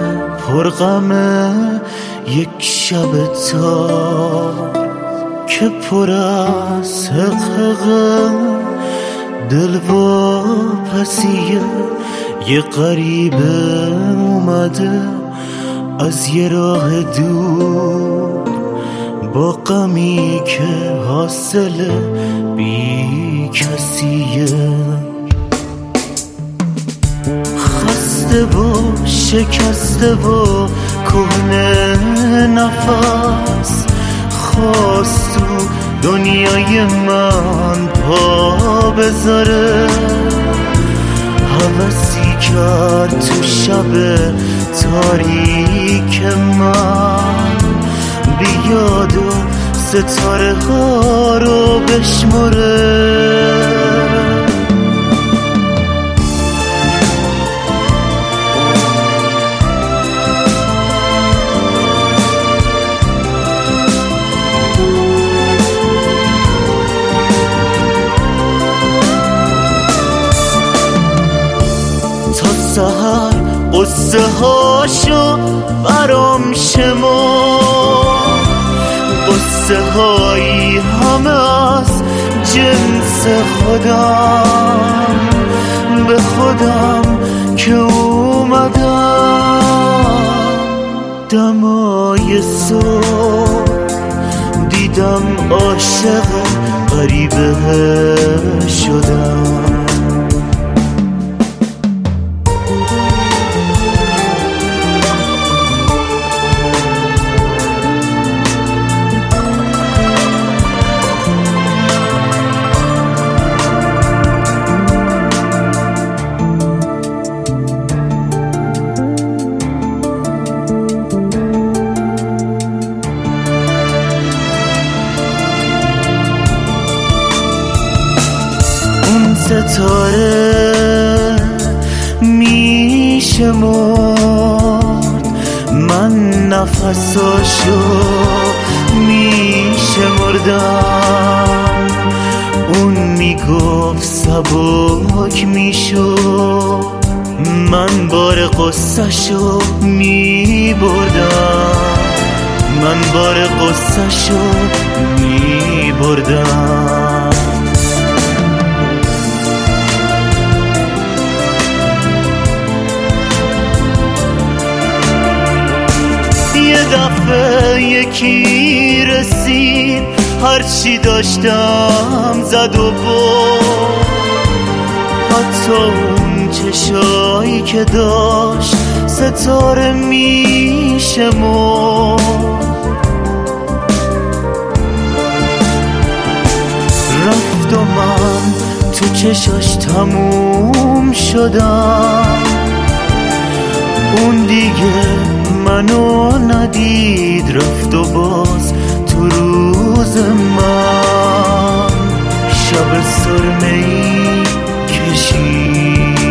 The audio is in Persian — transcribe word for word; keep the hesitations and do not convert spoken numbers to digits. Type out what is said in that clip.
پرغمه یک شب تار که پر از حقیقه دل واپسیه یه غریبه اومده از یه راه دور با غمی که حاصل بی کسیه خسته و شکسته و کهنه نفس خواست تو دنیای من پا بذاره هوسی کرد تو شب تاریک من بیاد و ستاره ها رو بشمره سحر قصه هاشو برام شما قصه هایی همه از جنس خودم به خودم که اومدم دمای صبح دیدم عاشق غریبه شدم ستاره میشه مرد من نفساشو میشه مردم اون میگفت سبک میشو من بار قصهشو میبردم من بار قصهشو میبردم یه دفعه یکی رسید هرچی داشتم زد و برد حتی اون چشایی که داشت ستاره میشه مرد رفت و من تو چشاش تموم شدم اون دیگه منو ندید رفت و باز تو روز من شب سرمه‌ای کشید